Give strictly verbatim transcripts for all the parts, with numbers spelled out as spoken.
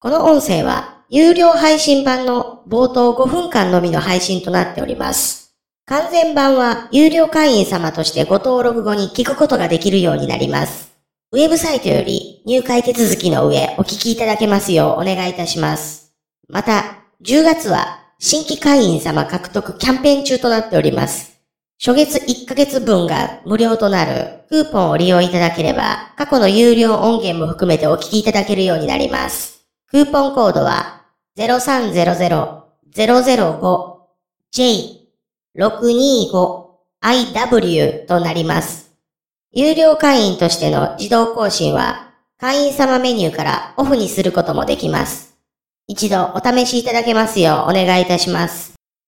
この音声は有料配信版の冒頭ごふんかんのみの配信となっております。完全版は有料会員様としてご登録後に聞くことができるようになります。ウェブサイトより入会手続きの上お聞きいただけますようお願いいたします。また、じゅうがつは新規会員様獲得キャンペーン中となっております。初月いっかげつぶんが無料となるクーポンを利用いただければ、過去の有料音源も含めてお聞きいただけるようになります。クーポンコードは ゼロさんゼロゼロ ゼロゼロご ジェイ ろくにご アイダブリュー となります。有料会員としての自動更新は会員様メニューからオフにすることもできます。一度お試しいただけますようお願いいたします。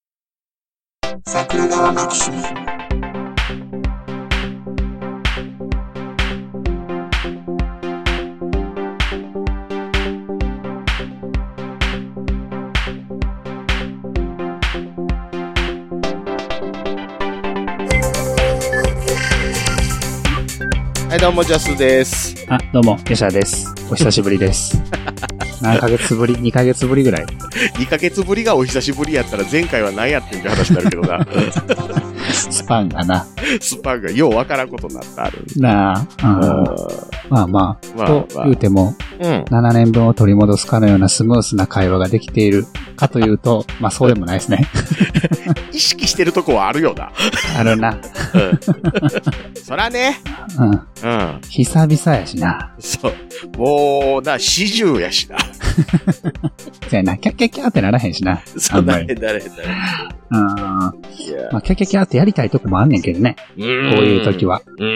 桜川マキシムはい、どうも、ジャスです。 あ、どうも、ヨシャです。お久しぶりです。何ヶ月ぶり ?に ヶ月ぶりぐらい。 にかげつぶりがお久しぶりやったら前回は何やってんって話になるけどな。 スパンがな。 スパンがようわからんことになったある。 なあ、うん、まあまあ、まあ、と言うても、うん、ななねんぶんを取り戻すかのようなスムースな会話ができているかというと、まあそうでもないですね。 意識してるとこはあるよな。 あるな。うん、 そらね。 うん。うん。久々やしな。 そう。もうな、四十やしな。 そうやな、キャッキャッキャーってならへんしな。 そう、なれへんなれへんなれへん。 うん。まあ、キャッキャッキャーってやりたいとこもあんねんけどね。こういう時は。 うん。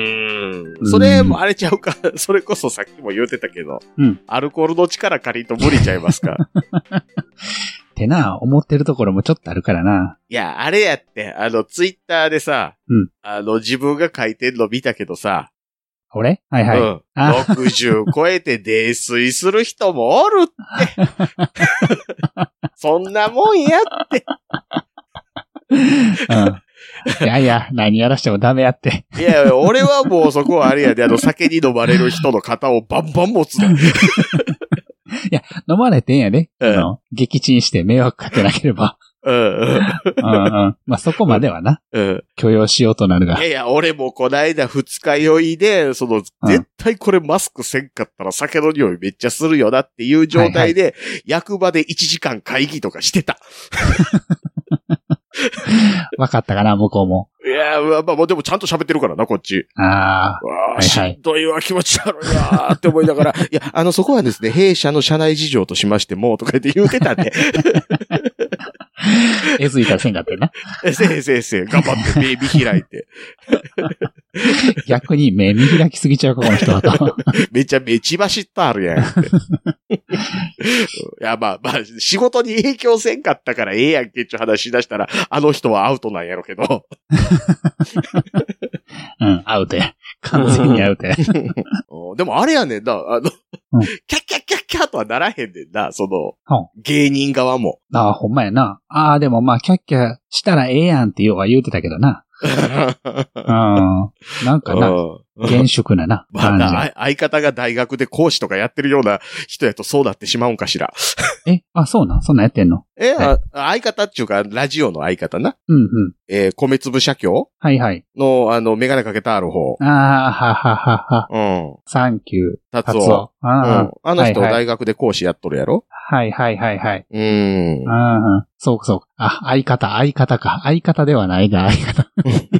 それもあれちゃうか。それこそさっきも言うてたけど。うん。アルコールの力借りんと無理ちゃいますか。 ってな、思ってるところもちょっとあるからな。 いや、あれやって、あの、ツイッターでさ、うん。あの、自分が書いてんの見たけどさ、 俺はいはい。うん。 ろくじゅう超えて泥酔する人もおるって。そんなもんやって。 うん。いやいや、何やらしてもダメやって。 いやいや、俺はもうそこはあれやで、あの、酒に飲まれる人の肩をバンバン持つね。 いや、飲まれてんやで。うん、あの撃沈して迷惑かけなければ。うんうんうんうん、まあ、そこまではな、うん。許容しようとなるが。 いやいや、俺もこないだ二日酔いで、その、うん、絶対これマスクせんかったら酒の匂いめっちゃするよなっていう状態で、はいはい、役場でいちじかん会議とかしてた。 わかったかな、向こうも。 いや、まあ、まあ、でもちゃんと喋ってるからな、こっち。 ああ。 わあ、しんどいわ、気持ち悪いわ、って思いながら、いや、あの、そこはですね、弊社の社内事情としましても、とか言って言うてたね。 えずいたらせんかったよな。 せいせいせい、頑張って目見開いて。 逆に目見開きすぎちゃうか、この人だと。 めっちゃ目血走ったあるやんって。いや、まあまあ、仕事に影響せんかったからええやんけっちゅう話し出したら、あの人はアウトなんやろけど。 うん、アウトや。完全にアウトや。 でもあれやねんな、あの、うん、キャッキャッキャッキャッとはならへんねんな、その、うん、芸人側も。 ああ、ほんまやな。ああ、でもまあ、キャッキャしたらええやんってようは言うてたけどな。うん、なんかな、厳粛なな。 まあ、相方が大学で講師とかやってるような人やとそうなってしまうんかしら。 え、あ、そうなんそんなんやってんのえ、はい、あ相方っていうか、ラジオの相方な。 うんうん。 えー、米粒社協はいはい。 の、あの、メガネかけたある方。 ああ、はははは。うん。サンキュー。 達夫。 あ, あ,、 うん、あの人、はいはい、大学で講師やっとるやろはいはいはいはい。 うーん。 ああ、そうかそうか。あ、相方、相方か。相方ではないが、相方。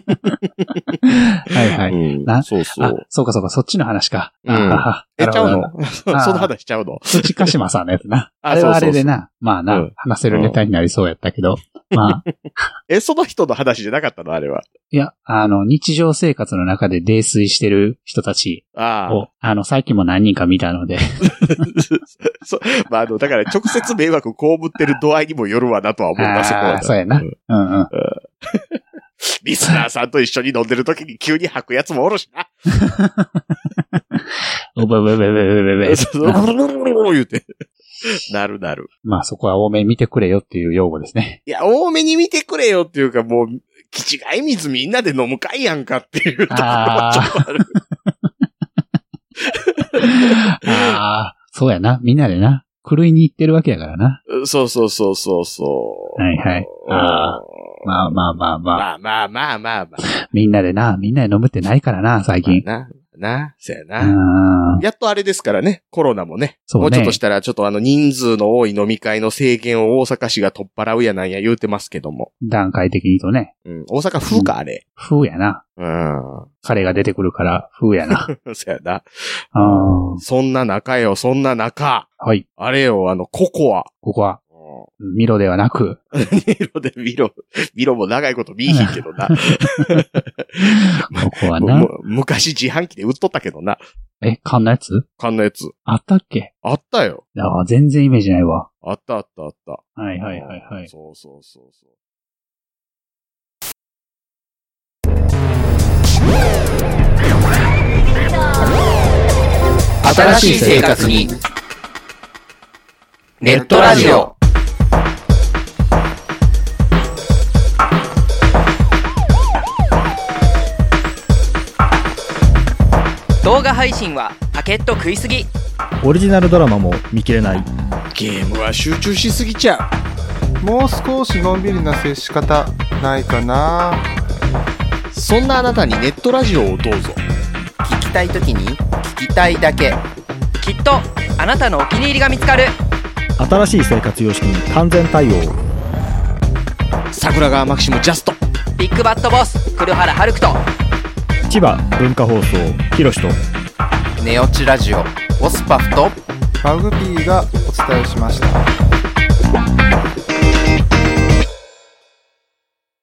はいはい、 うん。そうそう。 そうかそうか、そっちの話か。 うん、あえ、ちゃうのその話しちゃうの土鹿島さんのやつな。あれはあれでな、まあな、うん、話せるネタになりそうやったけど。まあ。 え、その人の話じゃなかったのあれは。 いや、あの、日常生活の中で泥酔してる人たちを、あ, あの、最近も何人か見たので。 そまあ、あの、だから直接迷惑被ってる度合いにもよるわなとは思うんだ、そこは。 そうやな。うん、うんうん。 リスナーさんと一緒に飲んでる時に急に吐くやつもおるしな。 おべべべべべべべ。 言うて。なるなる。 まあそこは多めに見てくれよっていう用語ですね。 いや、多めに見てくれよっていうかもう、気違い水みんなで飲む会やんかっていうところはちょっとある。 ああ、そうやな。みんなでな。 狂いに行ってるわけやからな。 そうそうそうそうそう。 はいはい。ああ。まあまあまあまあ。まあまあまあまあまあ。 みんなでな、みんなで飲むってないからな、最近。 まあ、な、な、そやな。やっとあれですからね、コロナもね。そうね。もうちょっとしたら、ちょっとあの人数の多い飲み会の制限を大阪市が取っ払うやなんや言うてますけども。 段階的にとね。 うん。大阪風か、あれ。 風やな。 うん。 彼が出てくるから、風やな。 そやな。 あそんな中よ、そんな中。 はい。 あれよ、あの、ココア。 ココア。ミロではなく。 ミロで、ミロ、ミロも長いこと見えへんけどな。ここはな。 昔自販機で売っとったけどな。 え、缶のやつ缶のやつ。 あったっけあったよ。 ああ、全然イメージないわ。 あったあったあった。 はいはいはいはい。 そうそうそうそう。 新しい生活に。ネットラジオ。 動画配信はパケット食いすぎ。 オリジナルドラマも見切れない。 ゲームは集中しすぎちゃう。もう少しのんびりな接し方ないかな。 そんなあなたにネットラジオをどうぞ。 聞きたいときに聞きたいだけ。 きっとあなたのお気に入りが見つかる。 新しい生活様式に完全対応。 桜川マキシムジャスト。 ビッグバットボス黒原遥人。 千葉文化放送ひろしとネオチラジオオスパフとマグピーがお伝えしました。